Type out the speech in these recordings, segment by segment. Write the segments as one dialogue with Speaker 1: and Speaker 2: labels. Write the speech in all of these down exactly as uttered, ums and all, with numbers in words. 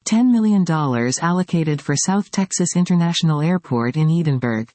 Speaker 1: ten million dollars allocated for South Texas International Airport in Edinburg.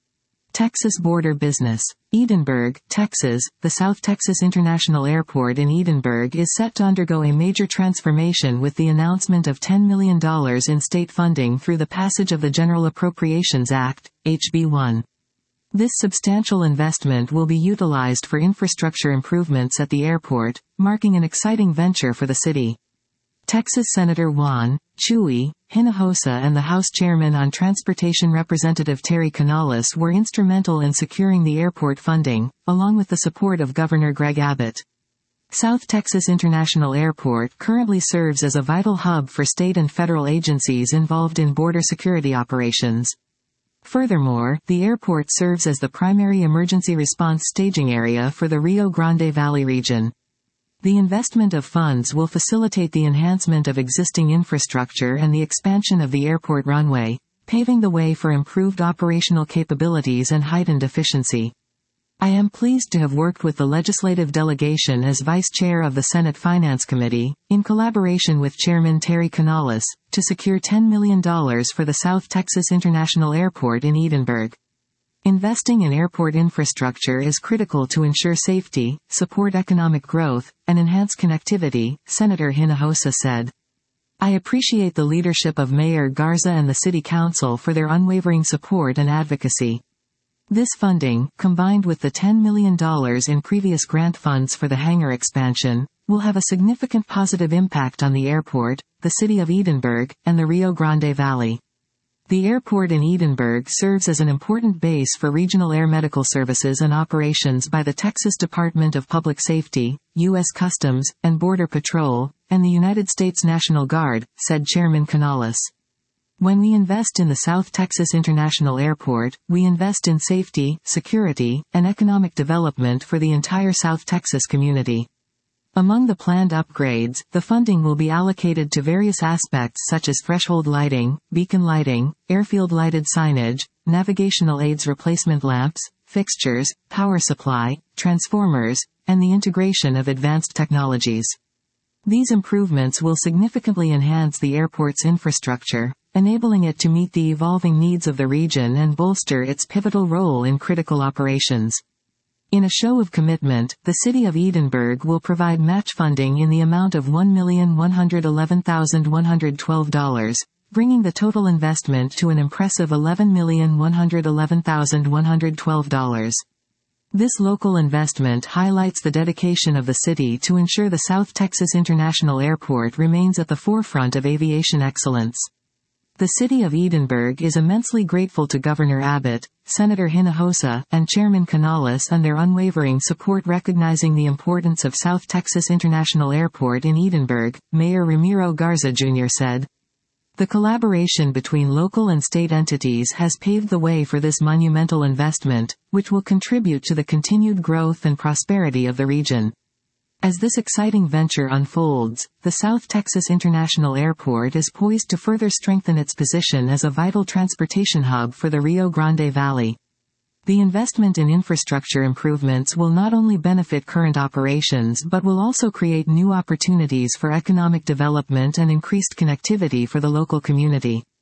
Speaker 1: Texas border business. Edinburg, Texas. The South Texas International Airport in Edinburg is set to undergo a major transformation with the announcement of ten million dollars in state funding through the passage of the General Appropriations Act, H B one. This substantial investment will be utilized for infrastructure improvements at the airport, marking an exciting venture for the city. Texas Senator Juan Chuy Hinojosa and the House Chairman on Transportation Representative Terry Canales were instrumental in securing the airport funding, along with the support of Governor Greg Abbott. South Texas International Airport currently serves as a vital hub for state and federal agencies involved in border security operations. Furthermore, the airport serves as the primary emergency response staging area for the Rio Grande Valley region. The investment of funds will facilitate the enhancement of existing infrastructure and the expansion of the airport runway, paving the way for improved operational capabilities and heightened efficiency. I am pleased to have worked with the legislative delegation as Vice Chair of the Senate Finance Committee, in collaboration with Chairman Terry Canales, to secure ten million dollars for the South Texas International Airport in Edinburg. Investing in airport infrastructure is critical to ensure safety, support economic growth, and enhance connectivity, Senator Hinojosa said. I appreciate the leadership of Mayor Garza and the City Council for their unwavering support and advocacy. This funding, combined with the ten million dollars in previous grant funds for the hangar expansion, will have a significant positive impact on the airport, the city of Edinburg, and the Rio Grande Valley. The airport in Edinburg serves as an important base for regional air medical services and operations by the Texas Department of Public Safety, U S Customs and Border Patrol, and the United States National Guard, said Chairman Canales. When we invest in the South Texas International Airport, we invest in safety, security, and economic development for the entire South Texas community. Among the planned upgrades, the funding will be allocated to various aspects such as threshold lighting, beacon lighting, airfield lighted signage, navigational aids replacement lamps, fixtures, power supply, transformers, and the integration of advanced technologies. These improvements will significantly enhance the airport's infrastructure, enabling it to meet the evolving needs of the region and bolster its pivotal role in critical operations. In a show of commitment, the City of Edinburg will provide match funding in the amount of one million one hundred eleven thousand one hundred twelve dollars, bringing the total investment to an impressive eleven million one hundred eleven thousand one hundred twelve dollars. This local investment highlights the dedication of the city to ensure the South Texas International Airport remains at the forefront of aviation excellence. The City of Edinburg is immensely grateful to Governor Abbott, Senator Hinojosa, and Chairman Canales and their unwavering support recognizing the importance of South Texas International Airport in Edinburg, Mayor Ramiro Garza Junior said. The collaboration between local and state entities has paved the way for this monumental investment, which will contribute to the continued growth and prosperity of the region. As this exciting venture unfolds, the South Texas International Airport is poised to further strengthen its position as a vital transportation hub for the Rio Grande Valley. The investment in infrastructure improvements will not only benefit current operations but will also create new opportunities for economic development and increased connectivity for the local community.